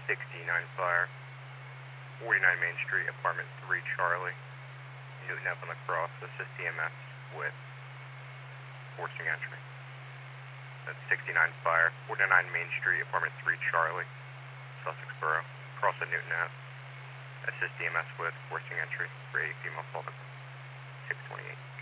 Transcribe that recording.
69 fire, 49 Main Street, apartment 3 Charlie, Newton Ave on the cross, assist EMS with forcing entry. That's 69 fire, 49 Main Street, apartment 3 Charlie, Sussex Borough, cross at Newton Ave. Assist EMS with forcing entry for a female solvent, 628.